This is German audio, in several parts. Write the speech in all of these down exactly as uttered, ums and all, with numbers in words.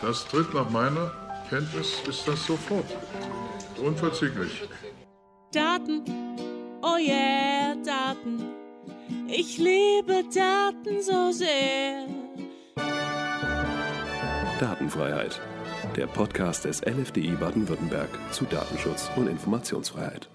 Das tritt nach meiner Kenntnis ist das sofort. Unverzüglich. Daten, oh yeah, Daten. Ich liebe Daten so sehr. Datenfreiheit. Der Podcast des L F D I Baden-Württemberg zu Datenschutz und Informationsfreiheit.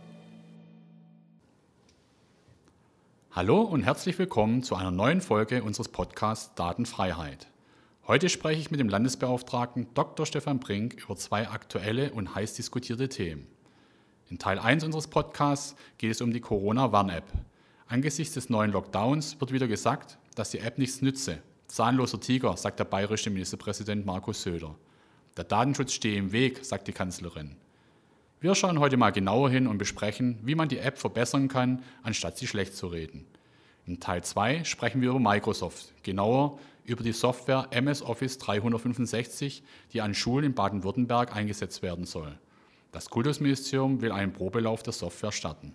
Hallo und herzlich willkommen zu einer neuen Folge unseres Podcasts Datenfreiheit. Heute spreche ich mit dem Landesbeauftragten Doktor Stefan Brink über zwei aktuelle und heiß diskutierte Themen. In Teil eins unseres Podcasts geht es um die Corona-Warn-App. Angesichts des neuen Lockdowns wird wieder gesagt, dass die App nichts nütze. Zahnloser Tiger, sagt der bayerische Ministerpräsident Markus Söder. Der Datenschutz stehe im Weg, sagt die Kanzlerin. Wir schauen heute mal genauer hin und besprechen, wie man die App verbessern kann, anstatt sie schlecht zu reden. In Teil zwei sprechen wir über Microsoft, genauer über die Software M S Office dreihundertfünfundsechzig, die an Schulen in Baden-Württemberg eingesetzt werden soll. Das Kultusministerium will einen Probelauf der Software starten.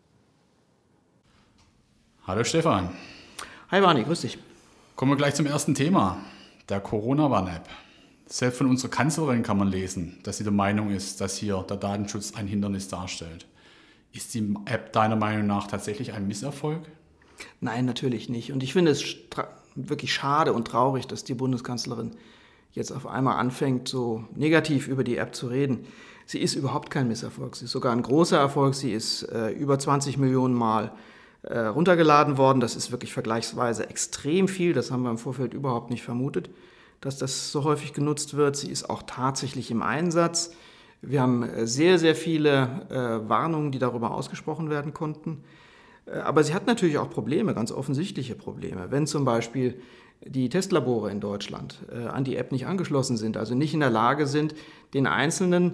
Hallo Stefan. Hi Barney, grüß dich. Kommen wir gleich zum ersten Thema, der Corona-Warn-App. Selbst von unserer Kanzlerin kann man lesen, dass sie der Meinung ist, dass hier der Datenschutz ein Hindernis darstellt. Ist die App deiner Meinung nach tatsächlich ein Misserfolg? Nein, natürlich nicht. Und ich finde es stra- wirklich schade und traurig, dass die Bundeskanzlerin jetzt auf einmal anfängt, so negativ über die App zu reden. Sie ist überhaupt kein Misserfolg. Sie ist sogar ein großer Erfolg. Sie ist äh, über zwanzig Millionen Mal äh, runtergeladen worden. Das ist wirklich vergleichsweise extrem viel. Das haben wir im Vorfeld überhaupt nicht vermutet, dass das so häufig genutzt wird. Sie ist auch tatsächlich im Einsatz. Wir haben sehr, sehr viele äh, Warnungen, die darüber ausgesprochen werden konnten. Äh, aber sie hat natürlich auch Probleme, ganz offensichtliche Probleme. Wenn zum Beispiel die Testlabore in Deutschland äh, an die App nicht angeschlossen sind, also nicht in der Lage sind, den einzelnen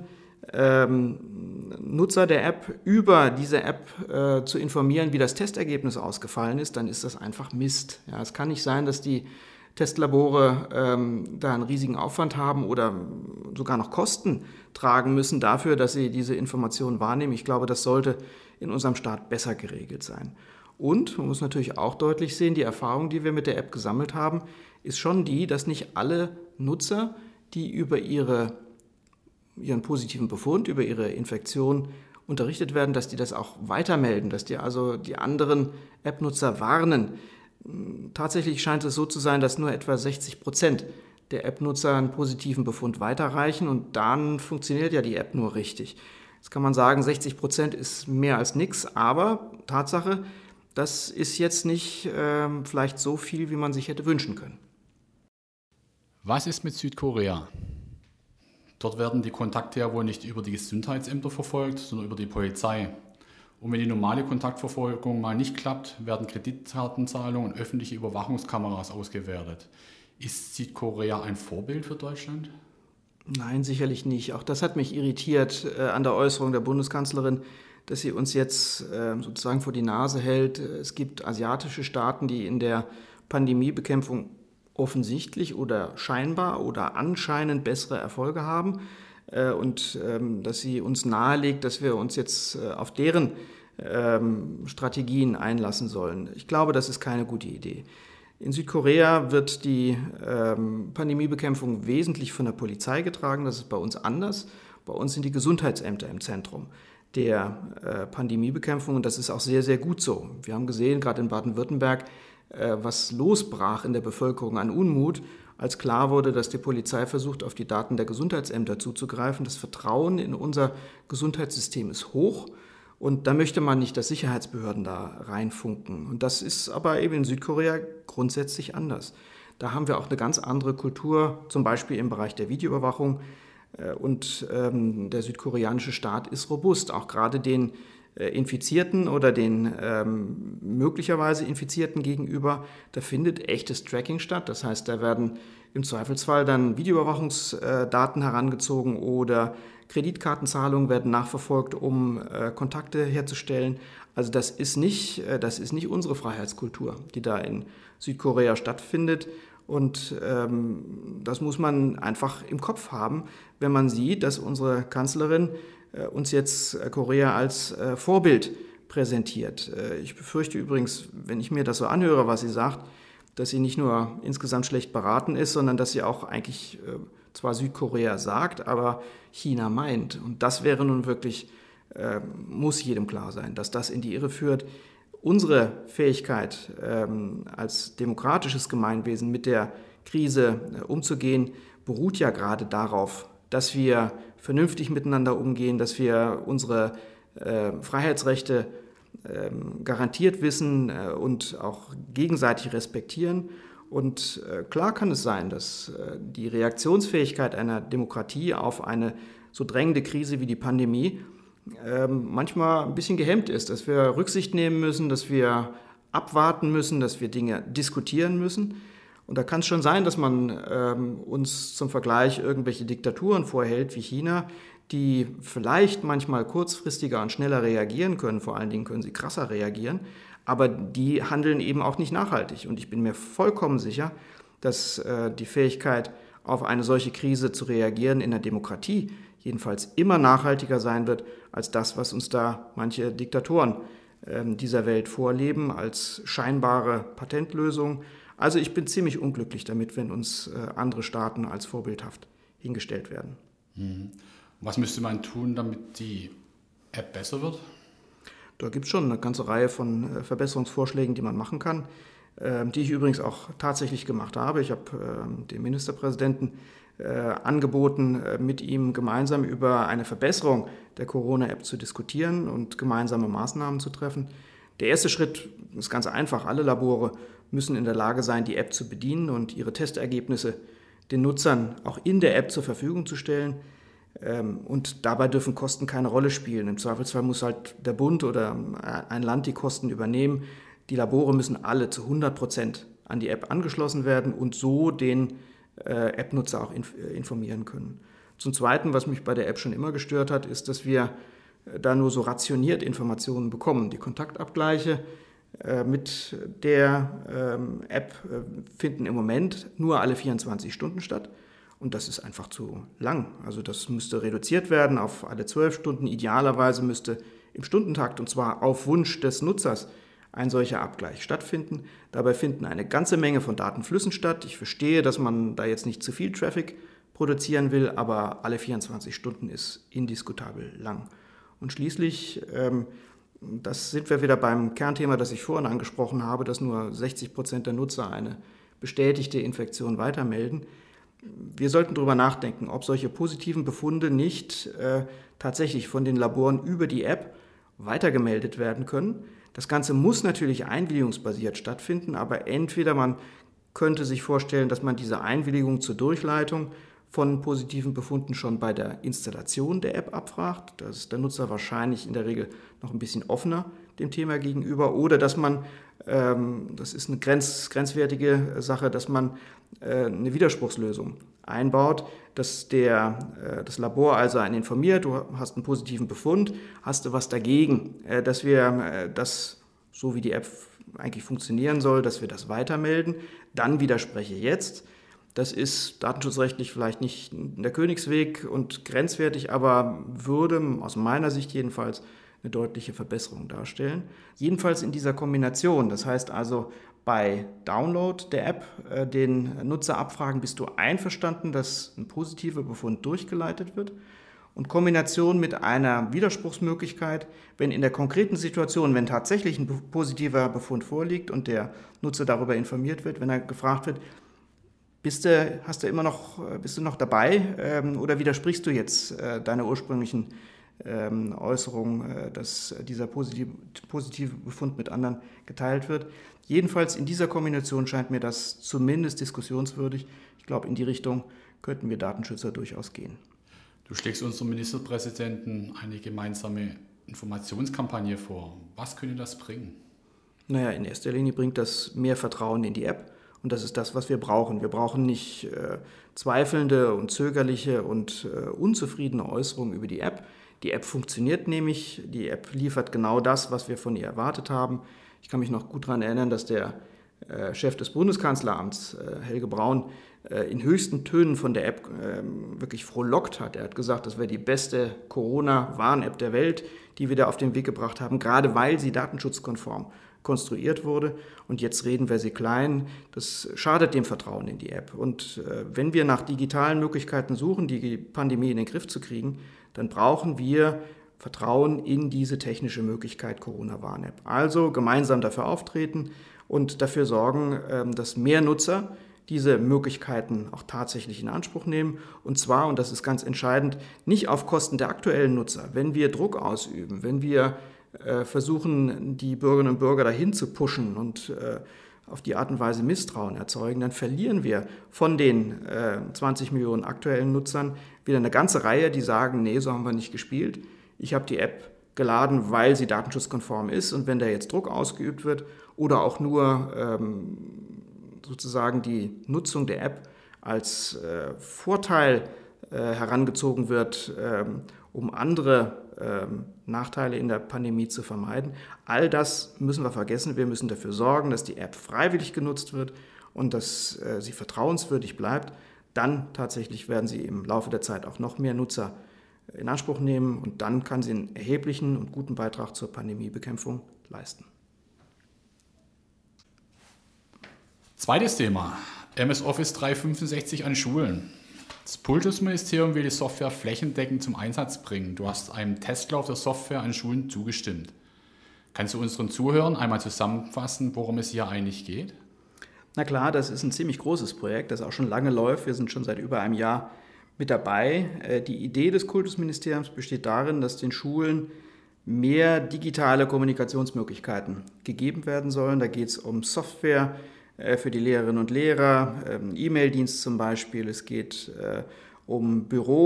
ähm, Nutzer der App über diese App äh, zu informieren, wie das Testergebnis ausgefallen ist, dann ist das einfach Mist. Ja, es kann nicht sein, dass die Testlabore ähm, da einen riesigen Aufwand haben oder sogar noch Kosten tragen müssen dafür, dass sie diese Informationen wahrnehmen. Ich glaube, das sollte in unserem Staat besser geregelt sein. Und man muss natürlich auch deutlich sehen, die Erfahrung, die wir mit der App gesammelt haben, ist schon die, dass nicht alle Nutzer, die über ihre, ihren positiven Befund, über ihre Infektion unterrichtet werden, dass die das auch weitermelden, dass die also die anderen App-Nutzer warnen. Tatsächlich scheint es so zu sein, dass nur etwa sechzig Prozent der App-Nutzer einen positiven Befund weiterreichen und dann funktioniert ja die App nur richtig. Jetzt kann man sagen, sechzig Prozent ist mehr als nichts, aber Tatsache, das ist jetzt nicht äh, vielleicht so viel, wie man sich hätte wünschen können. Was ist mit Südkorea? Dort werden die Kontakte ja wohl nicht über die Gesundheitsämter verfolgt, sondern über die Polizei. Und wenn die normale Kontaktverfolgung mal nicht klappt, werden Kreditkartenzahlungen und öffentliche Überwachungskameras ausgewertet. Ist Südkorea ein Vorbild für Deutschland? Nein, sicherlich nicht. Auch das hat mich irritiert äh, an der Äußerung der Bundeskanzlerin, dass sie uns jetzt äh, sozusagen vor die Nase hält. Es gibt asiatische Staaten, die in der Pandemiebekämpfung offensichtlich oder scheinbar oder anscheinend bessere Erfolge haben. Und ähm, dass sie uns nahelegt, dass wir uns jetzt äh, auf deren ähm, Strategien einlassen sollen. Ich glaube, das ist keine gute Idee. In Südkorea wird die ähm, Pandemiebekämpfung wesentlich von der Polizei getragen. Das ist bei uns anders. Bei uns sind die Gesundheitsämter im Zentrum der äh, Pandemiebekämpfung und das ist auch sehr, sehr gut so. Wir haben gesehen, gerade in Baden-Württemberg, äh, was losbrach in der Bevölkerung an Unmut, als klar wurde, dass die Polizei versucht, auf die Daten der Gesundheitsämter zuzugreifen. Das Vertrauen in unser Gesundheitssystem ist hoch und da möchte man nicht, dass Sicherheitsbehörden da reinfunken. Und das ist aber eben in Südkorea grundsätzlich anders. Da haben wir auch eine ganz andere Kultur, zum Beispiel im Bereich der Videoüberwachung. Und ähm, der südkoreanische Staat ist robust, auch gerade den Infizierten oder den ähm, möglicherweise Infizierten gegenüber, da findet echtes Tracking statt. Das heißt, da werden im Zweifelsfall dann Videoüberwachungsdaten herangezogen oder Kreditkartenzahlungen werden nachverfolgt, um äh, Kontakte herzustellen. Also das ist nicht, äh, das ist nicht unsere Freiheitskultur, die da in Südkorea stattfindet. Und ähm, das muss man einfach im Kopf haben, wenn man sieht, dass unsere Kanzlerin äh, uns jetzt äh, Korea als äh, Vorbild präsentiert. Äh, ich befürchte übrigens, wenn ich mir das so anhöre, was sie sagt, dass sie nicht nur insgesamt schlecht beraten ist, sondern dass sie auch eigentlich äh, zwar Südkorea sagt, aber China meint. Und das wäre nun wirklich, äh, muss jedem klar sein, dass das in die Irre führt. Unsere Fähigkeit, ähm, als demokratisches Gemeinwesen mit der Krise äh, umzugehen, beruht ja gerade darauf, dass wir vernünftig miteinander umgehen, dass wir unsere äh, Freiheitsrechte äh, garantiert wissen äh, und auch gegenseitig respektieren. Und äh, klar kann es sein, dass äh, die Reaktionsfähigkeit einer Demokratie auf eine so drängende Krise wie die Pandemie äh, manchmal ein bisschen gehemmt ist, dass wir Rücksicht nehmen müssen, dass wir abwarten müssen, dass wir Dinge diskutieren müssen. Und da kann es schon sein, dass man ähm, uns zum Vergleich irgendwelche Diktaturen vorhält wie China, die vielleicht manchmal kurzfristiger und schneller reagieren können, vor allen Dingen können sie krasser reagieren, aber die handeln eben auch nicht nachhaltig. Und ich bin mir vollkommen sicher, dass äh, die Fähigkeit, auf eine solche Krise zu reagieren in der Demokratie jedenfalls immer nachhaltiger sein wird, als das, was uns da manche Diktatoren äh, dieser Welt vorleben, als scheinbare Patentlösung. Also ich bin ziemlich unglücklich damit, wenn uns äh, andere Staaten als vorbildhaft hingestellt werden. Mhm. Was müsste man tun, damit die App besser wird? Da gibt es schon eine ganze Reihe von äh, Verbesserungsvorschlägen, die man machen kann, äh, die ich übrigens auch tatsächlich gemacht habe. Ich habe äh, dem Ministerpräsidenten äh, angeboten, äh, mit ihm gemeinsam über eine Verbesserung der Corona-App zu diskutieren und gemeinsame Maßnahmen zu treffen. Der erste Schritt ist ganz einfach. Alle Labore müssen in der Lage sein, die App zu bedienen und ihre Testergebnisse den Nutzern auch in der App zur Verfügung zu stellen. Und dabei dürfen Kosten keine Rolle spielen. Im Zweifelsfall muss halt der Bund oder ein Land die Kosten übernehmen. Die Labore müssen alle zu hundert Prozent an die App angeschlossen werden und so den App-Nutzer auch informieren können. Zum Zweiten, was mich bei der App schon immer gestört hat, ist, dass wir da nur so rationiert Informationen bekommen. Die Kontaktabgleiche mit der ähm, App äh, finden im Moment nur alle vierundzwanzig Stunden statt und das ist einfach zu lang. Also das müsste reduziert werden auf alle zwölf Stunden. Idealerweise müsste im Stundentakt und zwar auf Wunsch des Nutzers ein solcher Abgleich stattfinden. Dabei finden eine ganze Menge von Datenflüssen statt. Ich verstehe, dass man da jetzt nicht zu viel Traffic produzieren will, aber alle vierundzwanzig Stunden ist indiskutabel lang. Und schließlich ähm, das sind wir wieder beim Kernthema, das ich vorhin angesprochen habe, dass nur sechzig Prozent der Nutzer eine bestätigte Infektion weitermelden. Wir sollten darüber nachdenken, ob solche positiven Befunde nicht äh, tatsächlich von den Laboren über die App weitergemeldet werden können. Das Ganze muss natürlich einwilligungsbasiert stattfinden, aber entweder man könnte sich vorstellen, dass man diese Einwilligung zur Durchleitung von positiven Befunden schon bei der Installation der App abfragt. Da ist der Nutzer wahrscheinlich in der Regel noch ein bisschen offener dem Thema gegenüber. Oder dass man, ähm, das ist eine grenz, grenzwertige Sache, dass man äh, eine Widerspruchslösung einbaut, dass der, äh, das Labor also einen informiert, du hast einen positiven Befund, hast du was dagegen, äh, dass wir äh, das, so wie die App eigentlich funktionieren soll, dass wir das weitermelden, dann widerspreche jetzt. Das ist datenschutzrechtlich vielleicht nicht der Königsweg und grenzwertig, aber würde aus meiner Sicht jedenfalls eine deutliche Verbesserung darstellen. Jedenfalls in dieser Kombination, das heißt also bei Download der App äh, den Nutzer abfragen, bist du einverstanden, dass ein positiver Befund durchgeleitet wird? Und Kombination mit einer Widerspruchsmöglichkeit, wenn in der konkreten Situation, wenn tatsächlich ein positiver Befund vorliegt und der Nutzer darüber informiert wird, wenn er gefragt wird, Bist du, hast du immer noch, bist du noch dabei ähm, oder widersprichst du jetzt äh, deiner ursprünglichen ähm, Äußerung, äh, dass dieser positive, positive Befund mit anderen geteilt wird? Jedenfalls in dieser Kombination scheint mir das zumindest diskussionswürdig. Ich glaube, in die Richtung könnten wir Datenschützer durchaus gehen. Du schlägst unserem Ministerpräsidenten eine gemeinsame Informationskampagne vor. Was könnte das bringen? Naja, in erster Linie bringt das mehr Vertrauen in die App. Und das ist das, was wir brauchen. Wir brauchen nicht äh, zweifelnde und zögerliche und äh, unzufriedene Äußerungen über die App. Die App funktioniert nämlich. Die App liefert genau das, was wir von ihr erwartet haben. Ich kann mich noch gut daran erinnern, dass der äh, Chef des Bundeskanzleramts, äh, Helge Braun, äh, in höchsten Tönen von der App äh, wirklich frohlockt hat. Er hat gesagt, das wäre die beste Corona-Warn-App der Welt, die wir da auf den Weg gebracht haben, gerade weil sie datenschutzkonform konstruiert wurde. Und jetzt reden wir sie klein. Das schadet dem Vertrauen in die App. Und äh, wenn wir nach digitalen Möglichkeiten suchen, die Pandemie in den Griff zu kriegen, dann brauchen wir Vertrauen in diese technische Möglichkeit Corona-Warn-App. Also gemeinsam dafür auftreten und dafür sorgen, äh, dass mehr Nutzer diese Möglichkeiten auch tatsächlich in Anspruch nehmen. Und zwar, und das ist ganz entscheidend, nicht auf Kosten der aktuellen Nutzer. Wenn wir Druck ausüben, wenn wir äh, versuchen, die Bürgerinnen und Bürger dahin zu pushen und äh, auf die Art und Weise Misstrauen erzeugen, dann verlieren wir von den äh, zwanzig Millionen aktuellen Nutzern wieder eine ganze Reihe, die sagen, nee, so haben wir nicht gespielt. Ich habe die App geladen, weil sie datenschutzkonform ist. Und wenn da jetzt Druck ausgeübt wird oder auch nur ähm, sozusagen die Nutzung der App als äh, Vorteil äh, herangezogen wird, ähm, um andere ähm, Nachteile in der Pandemie zu vermeiden. All das müssen wir vergessen. Wir müssen dafür sorgen, dass die App freiwillig genutzt wird und dass äh, sie vertrauenswürdig bleibt. Dann tatsächlich werden sie im Laufe der Zeit auch noch mehr Nutzer in Anspruch nehmen und dann kann sie einen erheblichen und guten Beitrag zur Pandemiebekämpfung leisten. Zweites Thema, M S Office dreihundertfünfundsechzig an Schulen. Das Kultusministerium will die Software flächendeckend zum Einsatz bringen. Du hast einem Testlauf der Software an Schulen zugestimmt. Kannst du unseren Zuhörern einmal zusammenfassen, worum es hier eigentlich geht? Na klar, das ist ein ziemlich großes Projekt, das auch schon lange läuft. Wir sind schon seit über einem Jahr mit dabei. Die Idee des Kultusministeriums besteht darin, dass den Schulen mehr digitale Kommunikationsmöglichkeiten gegeben werden sollen. Da geht es um Software für die Lehrerinnen und Lehrer, E-Mail-Dienst zum Beispiel. Es geht um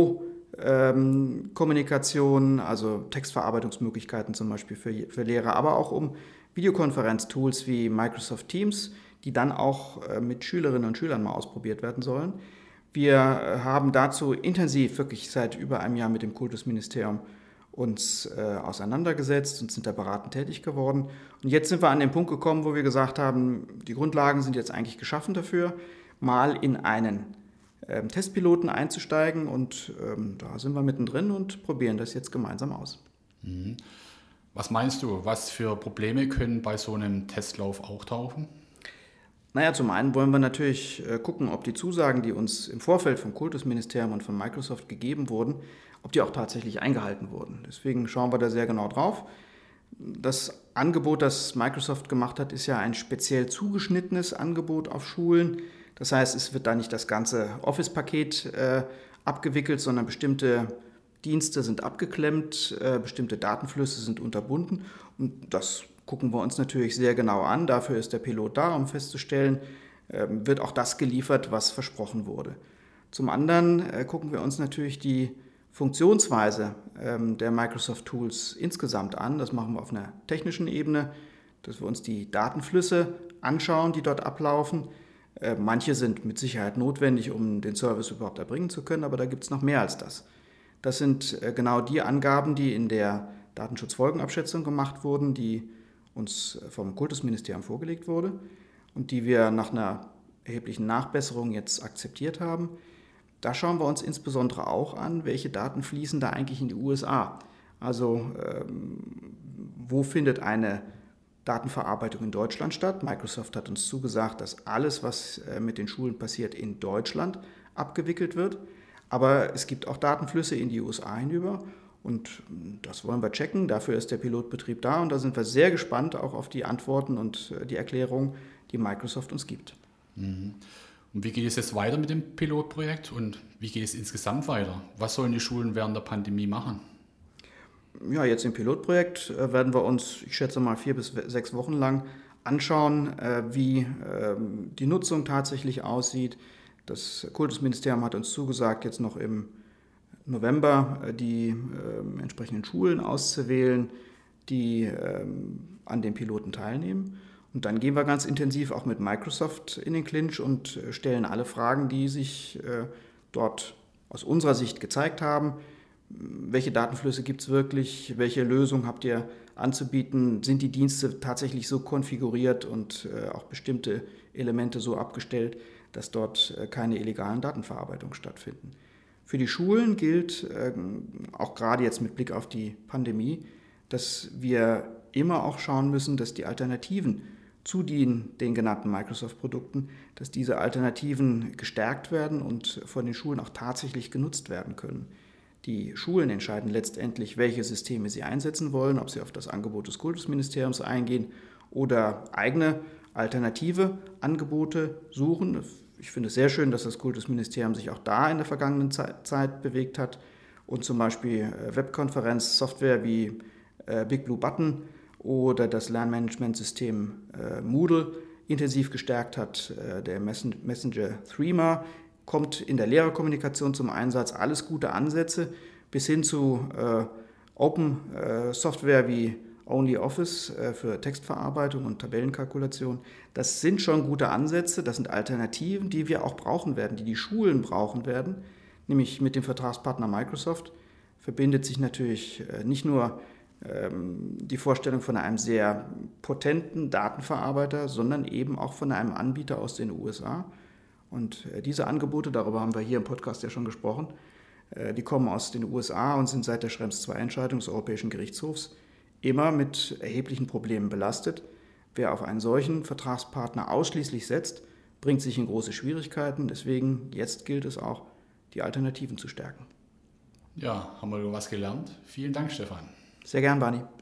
Bürokommunikation, also Textverarbeitungsmöglichkeiten zum Beispiel für, für Lehrer, aber auch um Videokonferenztools wie Microsoft Teams, die dann auch mit Schülerinnen und Schülern mal ausprobiert werden sollen. Wir haben dazu intensiv, wirklich seit über einem Jahr mit dem Kultusministerium uns äh, auseinandergesetzt und sind da beratend tätig geworden. Und jetzt sind wir an den Punkt gekommen, wo wir gesagt haben, die Grundlagen sind jetzt eigentlich geschaffen dafür, mal in einen ähm, Testpiloten einzusteigen. Und ähm, da sind wir mittendrin und probieren das jetzt gemeinsam aus. Mhm. Was meinst du, was für Probleme können bei so einem Testlauf auftauchen? Naja, zum einen wollen wir natürlich äh, gucken, ob die Zusagen, die uns im Vorfeld vom Kultusministerium und von Microsoft gegeben wurden, ob die auch tatsächlich eingehalten wurden. Deswegen schauen wir da sehr genau drauf. Das Angebot, das Microsoft gemacht hat, ist ja ein speziell zugeschnittenes Angebot auf Schulen. Das heißt, es wird da nicht das ganze Office-Paket äh, abgewickelt, sondern bestimmte Dienste sind abgeklemmt, äh, bestimmte Datenflüsse sind unterbunden. Und das gucken wir uns natürlich sehr genau an. Dafür ist der Pilot da, um festzustellen, äh, wird auch das geliefert, was versprochen wurde. Zum anderen äh, gucken wir uns natürlich die Funktionsweise ähm, der Microsoft Tools insgesamt an. Das machen wir auf einer technischen Ebene, dass wir uns die Datenflüsse anschauen, die dort ablaufen. Äh, manche sind mit Sicherheit notwendig, um den Service überhaupt erbringen zu können, aber da gibt es noch mehr als das. Das sind äh, genau die Angaben, die in der Datenschutzfolgenabschätzung gemacht wurden, die uns vom Kultusministerium vorgelegt wurde und die wir nach einer erheblichen Nachbesserung jetzt akzeptiert haben. Da schauen wir uns insbesondere auch an, welche Daten fließen da eigentlich in die U S A. Also ähm, wo findet eine Datenverarbeitung in Deutschland statt? Microsoft hat uns zugesagt, dass alles, was äh, mit den Schulen passiert, in Deutschland abgewickelt wird. Aber es gibt auch Datenflüsse in die U S A hinüber und das wollen wir checken. Dafür ist der Pilotbetrieb da und da sind wir sehr gespannt auch auf die Antworten und äh, die Erklärungen, die Microsoft uns gibt. Mhm. Und wie geht es jetzt weiter mit dem Pilotprojekt und wie geht es insgesamt weiter? Was sollen die Schulen während der Pandemie machen? Ja, jetzt im Pilotprojekt werden wir uns, ich schätze mal, vier bis sechs Wochen lang anschauen, wie die Nutzung tatsächlich aussieht. Das Kultusministerium hat uns zugesagt, jetzt noch im November die entsprechenden Schulen auszuwählen, die an dem Piloten teilnehmen. Und dann gehen wir ganz intensiv auch mit Microsoft in den Clinch und stellen alle Fragen, die sich äh, dort aus unserer Sicht gezeigt haben. Welche Datenflüsse gibt es wirklich? Welche Lösung habt ihr anzubieten? Sind die Dienste tatsächlich so konfiguriert und äh, auch bestimmte Elemente so abgestellt, dass dort äh, keine illegalen Datenverarbeitungen stattfinden? Für die Schulen gilt, äh, auch gerade jetzt mit Blick auf die Pandemie, dass wir immer auch schauen müssen, dass die Alternativen zu den, den genannten Microsoft-Produkten, dass diese Alternativen gestärkt werden und von den Schulen auch tatsächlich genutzt werden können. Die Schulen entscheiden letztendlich, welche Systeme sie einsetzen wollen, ob sie auf das Angebot des Kultusministeriums eingehen oder eigene alternative Angebote suchen. Ich finde es sehr schön, dass das Kultusministerium sich auch da in der vergangenen Zeit bewegt hat und zum Beispiel Webkonferenzsoftware wie Big Blue Button oder das Lernmanagementsystem äh, Moodle intensiv gestärkt hat. Äh, der Messen- Messenger Threema kommt in der Lehrerkommunikation zum Einsatz. Alles gute Ansätze bis hin zu äh, Open äh, Software wie OnlyOffice äh, für Textverarbeitung und Tabellenkalkulation. Das sind schon gute Ansätze, das sind Alternativen, die wir auch brauchen werden, die die Schulen brauchen werden. Nämlich mit dem Vertragspartner Microsoft verbindet sich natürlich äh, nicht nur die Vorstellung von einem sehr potenten Datenverarbeiter, sondern eben auch von einem Anbieter aus den U S A. Und diese Angebote, darüber haben wir hier im Podcast ja schon gesprochen, die kommen aus den U S A und sind seit der Schrems zwei Entscheidung des Europäischen Gerichtshofs immer mit erheblichen Problemen belastet. Wer auf einen solchen Vertragspartner ausschließlich setzt, bringt sich in große Schwierigkeiten. Deswegen jetzt gilt es auch, die Alternativen zu stärken. Ja, haben wir was gelernt. Vielen Dank, Stefan. Sehr gern, Barney.